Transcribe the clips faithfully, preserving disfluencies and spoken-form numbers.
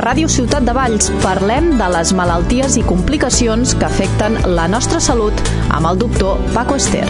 Ràdio Ciutat de Valls parlem de les malalties i complicacions que afecten la nostra salut amb el doctor Paco Ester.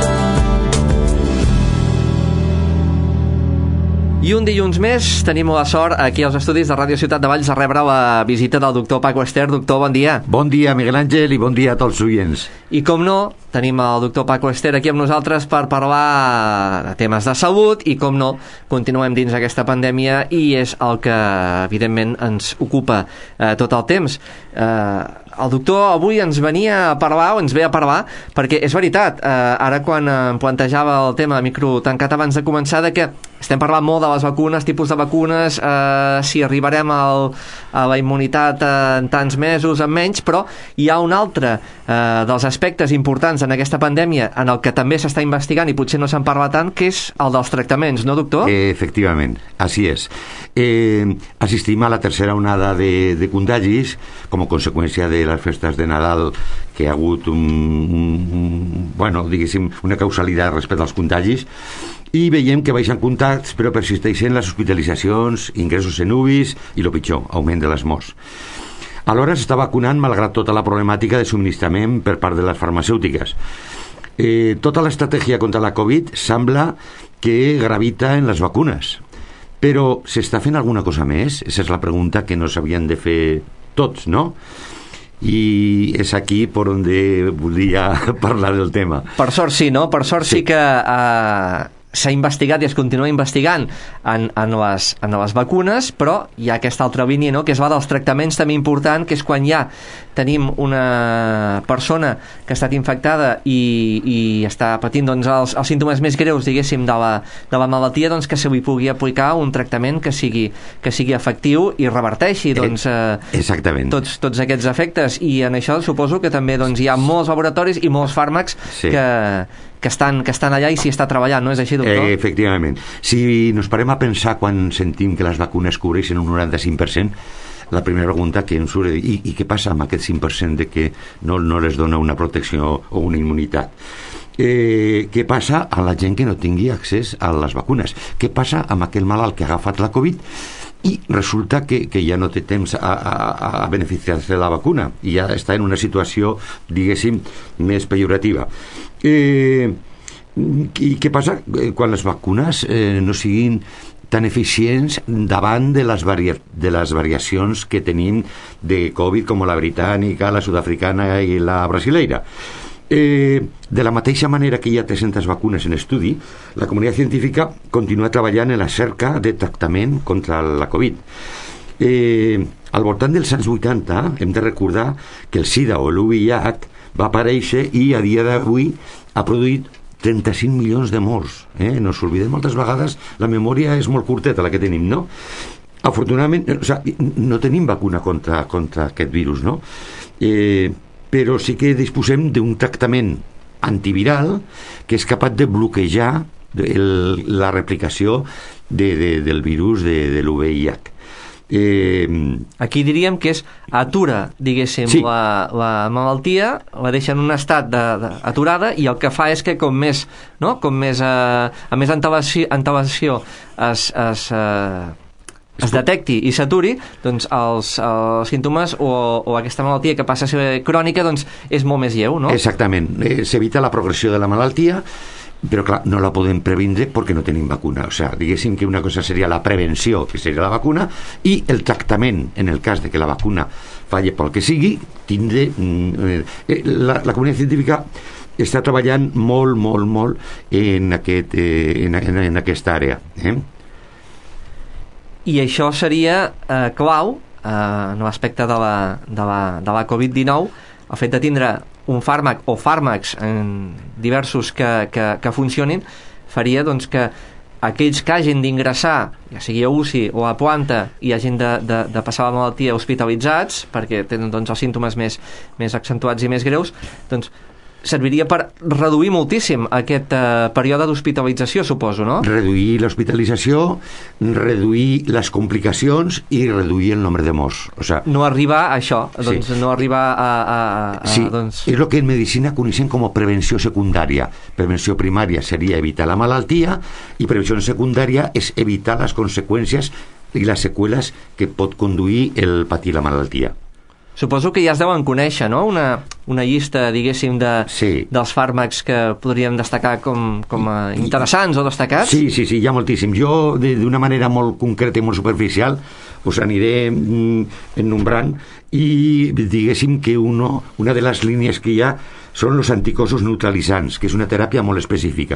I un dilluns més tenim la sort aquí als estudis de Ràdio Ciutat de Valls a rebre la visita del doctor Paco Ester. Doctor, bon dia. Bon dia, Miguel Àngel, i bon dia a tots els oients. I com no, tenim el doctor Paco Ester aquí amb nosaltres per parlar de temes de salut i com no, continuem dins aquesta pandèmia i és el que evidentment ens ocupa eh, tot el temps. Eh, el doctor avui ens venia a parlar, o ens ve a parlar, perquè és veritat, eh, ara quan em plantejava el tema de micro tancat abans de començar, de que estem parlant molt de les vacunes, tipus de vacunes, eh, si arribarem al, a la immunitat en tants mesos, en menys, però hi ha un altre eh, dels aspectes importants en aquesta pandèmia en el que també s'està investigant i potser no se'n parla tant, que és el dels tractaments, no, doctor? Eh, efectivament, així és. Eh, assistim a la tercera onada de, de contagis com a conseqüència de les festes de Nadal, que hi ha hagut un, un, bueno, diguéssim, una causalitat respecte als contagis, i veiem que baixen contacts però persisteixen les hospitalitzacions, ingressos en U B Is i, el pitjor, augment de les morts. Alhora s'està vacunant malgrat tota la problemàtica de subministrament per part de les farmacèutiques. Eh, tota l'estratègia contra la Covid sembla que gravita en les vacunes, però s'està fent alguna cosa més? Esa és la pregunta que no s'havien de fer tots, no? I és aquí per on volia parlar del tema. Per sort sí, no? Per sort sí, sí que eh, s'ha investigat i es continua investigant en, en, les, en les vacunes, però hi ha aquesta altra línia, no?, que és la dels tractaments també important, que és quan ja tenim una persona que ha estat infectada i, i està patint doncs, els, els símptomes més greus, diguéssim, de la, de la malaltia, doncs que se li pugui aplicar un tractament que sigui, que sigui efectiu i reverteixi doncs, eh, Exactament. tots, tots aquests efectes. I en això suposo que també doncs, hi ha molts laboratoris i molts fàrmacs sí. que que estan, que estan allà i s'hi està treballant, no és així, doctor? Eh, efectivament. Si nos parem a pensar quan sentim que les vacunes cobreixen un noranta-cinc per cent, la primera pregunta que ens surt és i, i què passa amb aquest cinc per cent de que no, no les dona una protecció o una immunitat? Eh, què passa a la gent que no tingui accés a les vacunes? Què passa amb aquell malalt que ha agafat la Covid i resulta que, que ja no té temps a, a, a beneficiar-se de la vacuna i ja està en una situació, diguéssim, més pejorativa? Eh, i què passa quan les vacunes eh, no siguin tan eficients davant de les, varia de les variacions que tenim de Covid, com la britànica, la sud-africana i la brasileira? Eh, de la mateixa manera que hi ha tres-centes vacunes en estudi, la comunitat científica continua treballant en la cerca de tractament contra la Covid. Eh, al voltant dels anys vuitanta hem de recordar que el SIDA o l'U V I H va aparèixer i a dia d'avui ha produït trenta-cinc milions de morts. Eh? No s'oblidem moltes vegades, la memòria és molt curteta la que tenim, no? Afortunadament, o sigui, no tenim vacuna contra, contra aquest virus, no? Eh, però sí que disposem d'un tractament antiviral que és capaç de bloquejar el, la replicació de, de, del virus de, de l'U V I H. Eh, Aquí diríem que és atura, diguéssim, sí. la, la malaltia, la deixa en un estat de, de, aturada i el que fa és que com més, no? com més, eh, a més antelació, antelació es, es, eh, es detecti i s'aturi, doncs els, els símptomes o, o aquesta malaltia que passa a ser crònica doncs és molt més lleu, no? Exactament, eh, s'evita la progressió de la malaltia, però clar, no la podem previndre perquè no tenim vacuna. O sigui, diguéssim que una cosa seria la prevenció, que seria la vacuna, i el tractament, en el cas de que la vacuna falle pel que sigui, tindre... Eh, la, la comunitat científica està treballant molt, molt, molt en, aquest, eh, en, en, en aquesta àrea. Eh? I això seria eh, clau eh, en l'aspecte de la, de la, de la Covid dinou, el fet de tindre un fàrmac o fàrmacs en diversos que, que, que funcionin faria doncs, que aquells que hagin d'ingressar, ja sigui a U C I o a planta, i hagin de, de, de passar la malaltia hospitalitzats perquè tenen doncs, els símptomes més, més accentuats i més greus, doncs serviria per reduir moltíssim aquest eh, període d'hospitalització, suposo, no? Reduir l'hospitalització, reduir les complicacions i reduir el nombre de morts. O sea, no arribar a això, doncs sí. no arribar a... a, a sí, doncs... és el que en medicina coneixem com a prevenció secundària. Prevenció primària seria evitar la malaltia i prevenció secundària és evitar les conseqüències i les seqüeles que pot conduir el patir la malaltia. Suposo que ja es deuen conèixer, no? Una, una llista, diguéssim, de, sí. dels fàrmacs que podríem destacar com, com a interessants o destacats. Sí, sí, sí, hi ha moltíssims. Jo, d'una manera molt concreta i molt superficial, us aniré mm, enombrant i diguéssim que uno, una de les línies que hi ha són els anticossos neutralitzants, que és una teràpia molt específica.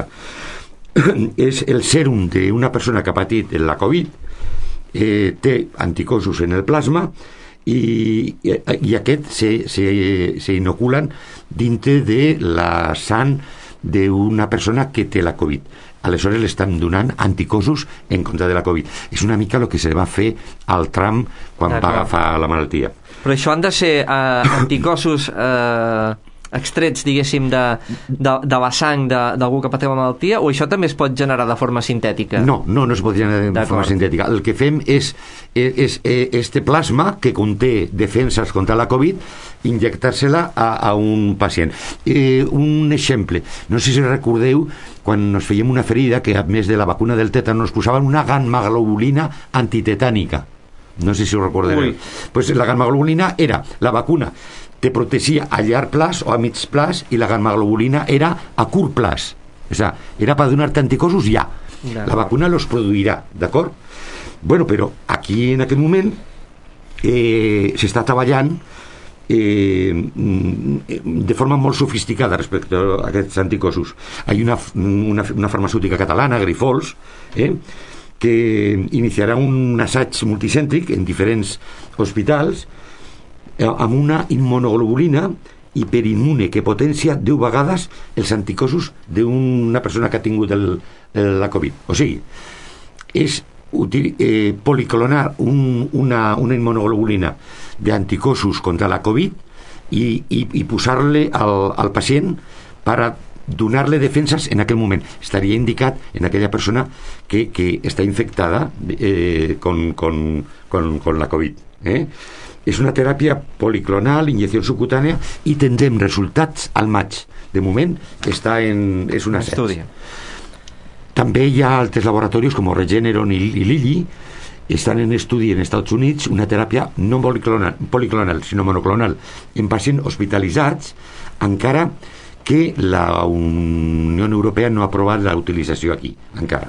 És el sèrum d'una persona que ha patit la Covid, eh, té anticossos en el plasma, i, i aquest se, se, se inoculen dintre de la sang d'una persona que té la Covid. Aleshores l'estan donant anticossos en contra de la Covid. És una mica el que se va fer al Trump quan va agafar la malaltia. Però això han de ser eh, anticossos eh, extrets, diguéssim, de, de, de la sang d'algú que pateix la malaltia, o això també es pot generar de forma sintètica? No, no, no es pot generar de forma sintètica. El que fem és, és, és este plasma que conté defenses contra la Covid, injectar-se-la a, a un pacient. Eh, un exemple, no sé si recordeu quan nos fèiem una ferida que a més de la vacuna del tètan nos posaven una gamma-globulina antitetànica. No sé si ho recordeu. Pues la gamma-globulina era la vacuna te protegia a llarg plaç o a mig plaç i la gamma-globulina era a curt plaç. O sea, era per donar-te anticossos ja. La vacuna los produirà, d'acord? Bueno, però aquí en aquest moment eh, s'està treballant eh, de forma molt sofisticada respecte a aquests anticossos. Hi ha una, una, una farmacèutica catalana, Grifols, eh, que iniciarà un assaig multicèntric en diferents hospitals amb una immunoglobulina hiperimmune que potencia deu vegades els anticossos d'una persona que ha tingut el, el, la Covid. O sigui, és util, eh, policlonar un, una, una immunoglobulina d'anticossos contra la Covid i, i, i posar-le al, al pacient per a donar-le defenses en aquell moment. Estaria indicat en aquella persona que, que està infectada eh, con, con, con, con la Covid. Eh? És una teràpia policlonal, injecció subcutània, i tindrem resultats al maig. De moment està en, és un assaig. També hi ha altres laboratoris com Regeneron i, i Lilly, estan en estudi en Estats Units una teràpia no policlonal, policlonal sinó monoclonal en pacients hospitalitzats, encara que la Unió Europea no ha aprovat la utilització aquí, encara.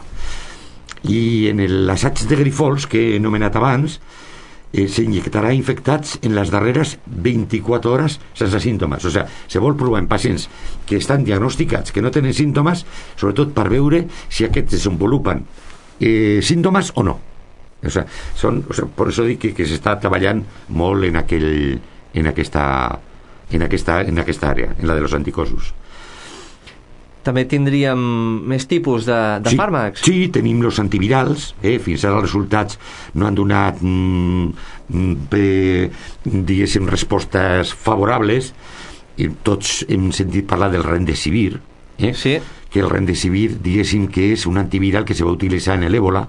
I en l'assaig de Grifols que he anomenat abans, Eh, s'inyectarà infectats en les darreres vint-i-quatre hores sense símptomes. O sigui, se vol provar en pacients que estan diagnosticats, que no tenen símptomes, sobretot per veure si aquests desenvolupen eh, símptomes o no. O sigui, són, o sigui, per això dic que, que s'està treballant molt en, aquell, en, aquesta, en, aquesta, en aquesta àrea, en la de los anticossos. També tindríem més tipus de, de sí, fàrmacs? Sí, tenim els antivirals, eh? Fins ara els resultats no han donat mm, eh, diguéssim respostes favorables, i tots hem sentit parlar del Remdesivir, eh? Sí. Que el Remdesivir diguéssim que és un antiviral que se va utilitzar en l'èbola.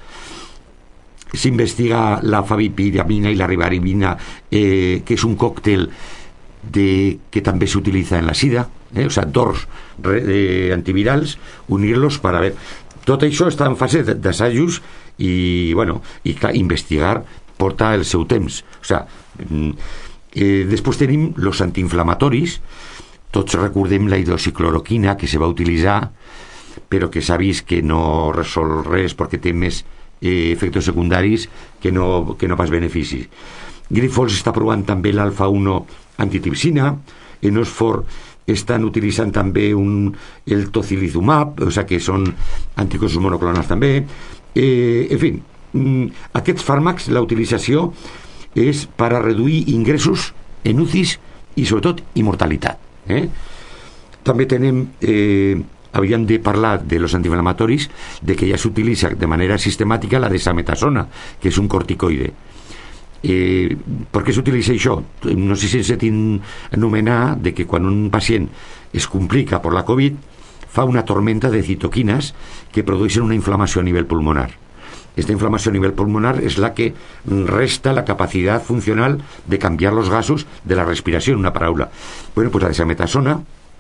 S'investiga la favipiravina i la ribavirin, eh, que és un còctel de, que també s'utilitza en la sida, eh? O sigui, dos eh, antivirals, unir-los per a ver. Tot això està en fase d'assajos i, bueno, i clar, investigar porta el seu temps. O sigui, eh, després tenim els antiinflamatoris. Tots recordem la hidroxicloroquina que se va utilitzar, però que s'ha vist que no resol res perquè té més eh, efectes secundaris que no, que no pas beneficis. Grifols està provant també l'alfa uno antitripsina, en Oxford estan utilitzant també un, el tocilizumab, o sigui que són anticossos monoclonals també. Eh, en fi, aquests fàrmacs, la utilització és per a reduir ingressos en U C Is i sobretot immortalitat. Eh? També tenem, eh, havíem de parlar de los antiinflamatoris, de que ja s'utilitza de manera sistemàtica la desametasona, que és un corticoide. Eh, per què s'utilitza això? No sé si s'ha anomenar de que quan un pacient es complica per la Covid fa una tormenta de citoquines que produeixen una inflamació a nivell pulmonar. Esta inflamació a nivell pulmonar és la que resta la capacitat funcional de canviar los gasos de la respiració, en una paraula. Bueno, pues la desametasona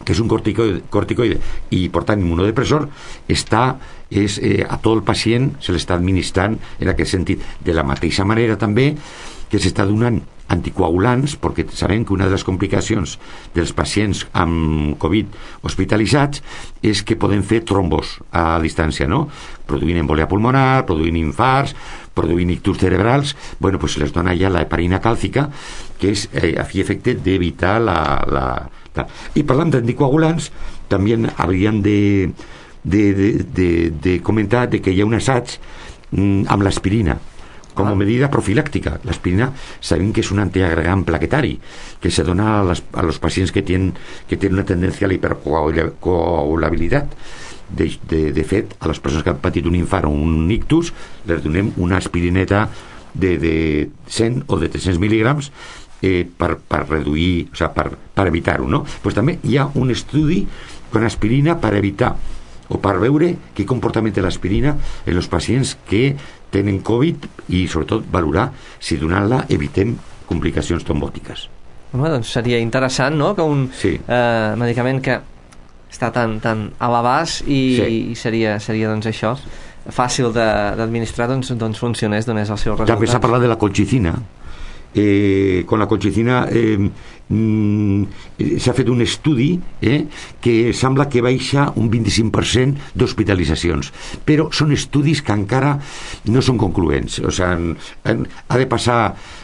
que és un corticoide, corticoide i per tant immunodepressor, està, és, eh, a tot el pacient se l'està administrant en aquest sentit. De la mateixa manera també que s'està donant anticoagulants, perquè sabem que una de les complicacions dels pacients amb Covid hospitalitzats és que poden fer trombos a distància, no? Produint embolia pulmonar, produint infarts, produint ictus cerebrals. Bueno, pues les dona ja la heparina càlcica, que és eh, a fi efecte d'evitar la, la... I parlant d'anticoagulants, també hauríem de, de, de, de, de comentar de que hi ha un assaig mm, amb l'aspirina com a medida profilàctica. L'aspirina sabem que és un antiagregant plaquetari que se dona a, les, a los pacients que tenen, que tenen una tendència a la hipercoagulabilitat. De, de, de fet, a les persones que han patit un infart o un ictus les donem una aspirineta de, de cent o de tres-cents mil·lígrams eh, per, per reduir, o sigui, per, per evitar-ho, no? Pues també hi ha un estudi con aspirina per evitar o per veure quin comportament té l'aspirina en els pacients que tenen Covid i sobretot valorar si donant-la evitem complicacions trombòtiques. Home, doncs seria interessant, no?, que un sí. eh, medicament que està tan, tan a l'abast i, sí. i seria, seria doncs això fàcil d'administrar, doncs, doncs funcionés, donés els seus resultats. També s'ha parlat de la colchicina. Eh, con la colchicina eh, mm, s'ha fet un estudi eh, que sembla que baixa un vint-i-cinc per cent d'hospitalitzacions, però són estudis que encara no són concloents. O sigui, en, ha de passar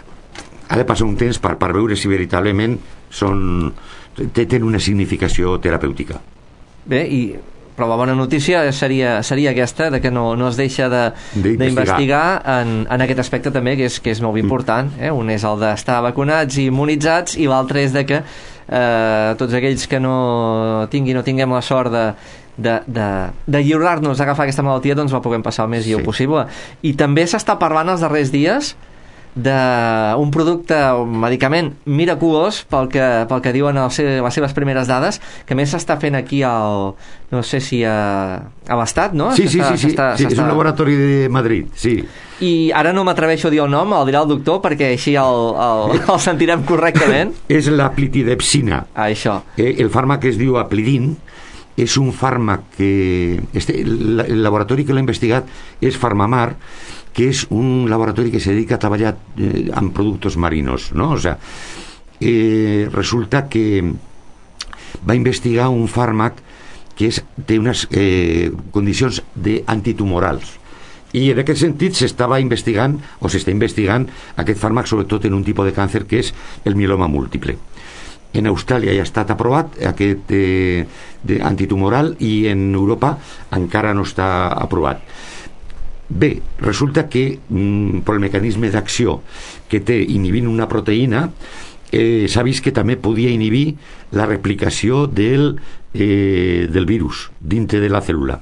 ha de passar un temps per, per veure si veritablement són, tenen una significació terapèutica. Bé, i però la bona notícia seria, seria aquesta, de que no, no es deixa d'investigar en, en aquest aspecte també, que és, que és molt important. Eh? Un és el d'estar vacunats i immunitzats, i l'altre és de que eh, tots aquells que no tinguin o tinguem la sort de, de, de, de lliurar-nos a agafar aquesta malaltia, doncs la puguem passar el més lleu sí. possible. I també s'està parlant els darrers dies d'un producte, un medicament miraculós pel que, pel que diuen el seu, les seves primeres dades, que més s'està fent aquí al, no sé si a, a l'Estat, no? Sí, sí, sí, sí, sí. és un laboratori de Madrid, sí. I ara no m'atreveixo a dir el nom, el dirà el doctor, perquè així el, el, el sentirem correctament. És la plitidepsina. Ah, això. Eh, el fàrmac es diu Aplidin, és un fàrmac que... Este, el, el laboratori que l'ha investigat és Farmamar, que és un laboratori que se dedica a treballar eh, amb productes marinos, no? O sea, eh, resulta que va investigar un fàrmac que és, té unes eh, condicions antitumorals, i en aquest sentit s'estava investigant o s'està investigant aquest fàrmac sobretot en un tipus de càncer que és el mieloma múltiple. En Austràlia ja ha estat aprovat aquest eh, de antitumoral, i en Europa encara no està aprovat. Bé, resulta que mm, per el mecanisme d'acció que té inhibint una proteïna, eh, s'ha vist que també podia inhibir la replicació del, eh, del virus dintre de la cèl·lula.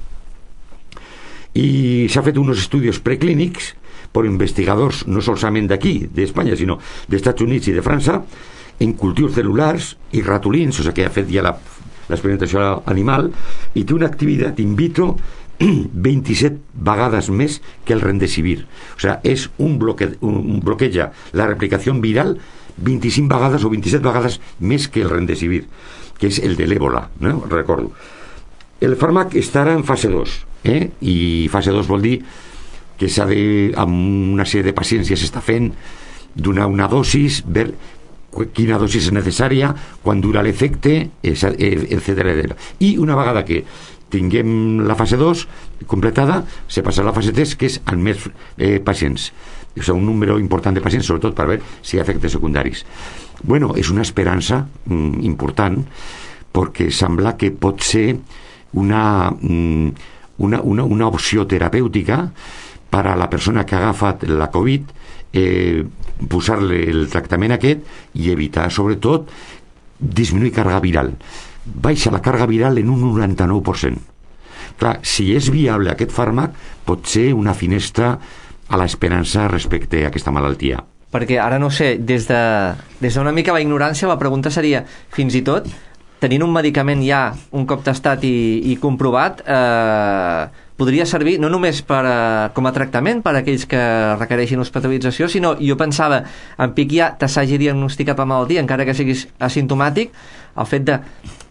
I s'ha fet uns estudis preclínics per investigadors no solament d'aquí, d'Espanya, sinó dels Estats Units i de França, en cultius cel·lulars i ratolins, o sigui que ha fet ja l'experimentació animal, i té una activitat in vitro vint-i-set vegades més que el remdesivir. O sigui, és un, bloque, un bloqueja la replicació viral vint-i-cinc vegades o vint-i-set vegades més que el remdesivir, que és el de l'èbola, no? Recordo. El fàrmac estarà en fase dos, eh? I fase dos vol dir que s'ha de, amb una sèrie de pacients ja s'està fent, donar una dosis, ver quina dosis és necessària, quan dura l'efecte, etcètera. I una vegada que tinguem la fase dos completada, se passa a la fase tres, que és amb més eh, pacients. O sigui, un número important de pacients, sobretot per veure si hi ha efectes secundaris. Bueno, és una esperança mm, important, perquè sembla que pot ser una, mm, una, una, una opció terapèutica per a la persona que ha agafat la Covid, eh, posar-li el tractament aquest i evitar, sobretot, disminuir càrrega viral. Baixa la càrrega viral en un noranta-nou per cent. Clar, si és viable aquest fàrmac, pot ser una finestra a l'esperança respecte a aquesta malaltia. Perquè ara no sé, des de des d'una mica la ignorància, la pregunta seria, fins i tot, tenint un medicament ja un cop tastat i, i comprovat, eh, podria servir no només per a, com a tractament per a aquells que requereixin hospitalització, sinó, jo pensava, en pic ja te s'hagi diagnosticat la malaltia, encara que siguis asimptomàtic, el fet de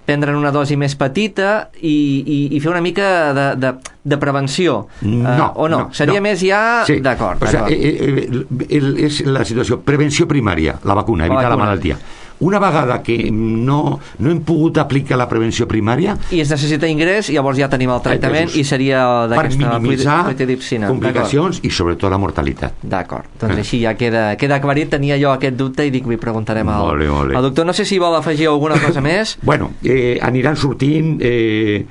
prendre'n una dosi més petita i, i, i fer una mica de, de, de prevenció. No, uh, o no? no Seria no. més ja... Sí. D'acord. O sea, eh, eh, és la situació, prevenció primària, la vacuna, evitar la, la malaltia. Una vegada que no, no hem pogut aplicar la prevenció primària... I es necessita ingrés, llavors ja tenim el tractament i seria d'aquesta... Per minimitzar plitidipsina. complicacions i sobretot la mortalitat. D'acord, doncs eh. així ja queda, queda aclarit. Tenia jo aquest dubte i dic, li preguntarem al, molt bé, molt bé. al doctor. No sé si vol afegir alguna cosa més. Bueno, eh, aniran sortint... Eh,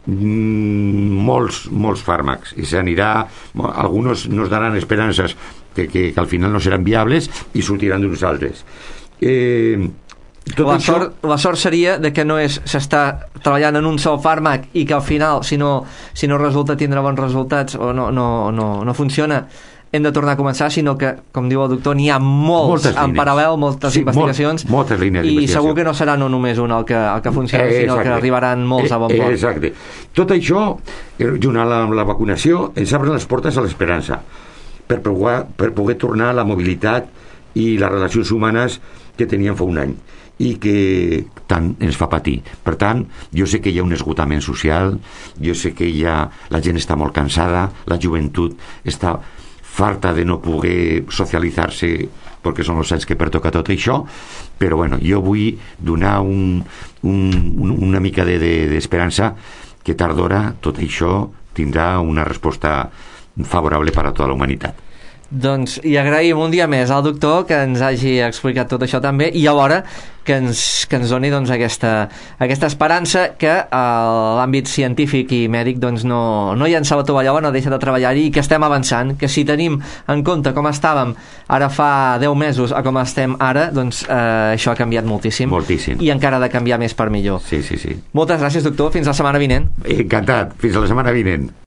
molts, molts fàrmacs i s'anirà, alguns nos daran esperances que, que, que al final no seran viables i sortiran d'uns altres. Eh, tot la, això... sort, la sort seria de que no és s'està treballant en un sol fàrmac i que al final si no, si no resulta tindre bons resultats o no, no, no, no funciona, hem de tornar a començar, sinó que, com diu el doctor, n'hi ha molts en paral·lel, moltes sí, investigacions, molt, moltes línies i segur que no serà no només un el que, el que funciona, eh, sinó que arribaran molts a bon port. Exacte. Tot això, junt amb la vacunació, ens obren les portes a l'esperança per poder, per poder tornar a la mobilitat i les relacions humanes que teníem fa un any i que tant ens fa patir. Per tant, jo sé que hi ha un esgotament social, jo sé que hi ha, la gent està molt cansada, la joventut està farta de no poder socialitzar-se perquè són els anys que pertoca tot això, però bueno, jo vull donar un, un, una mica de, de, d'esperança que tard o d'hora tot això tindrà una resposta favorable per a tota la humanitat. Doncs i agraïm un dia més al doctor que ens hagi explicat tot això també i alhora que ens, que ens doni doncs, aquesta, aquesta esperança que a l'àmbit científic i mèdic doncs, no, no llença la tovallola, no deixa de treballar-hi i que estem avançant, que si tenim en compte com estàvem ara fa deu mesos a com estem ara, doncs eh, això ha canviat moltíssim, moltíssim i encara ha de canviar més per millor. Sí, sí, sí. Moltes gràcies, doctor, fins la setmana vinent. Encantat, fins la setmana vinent.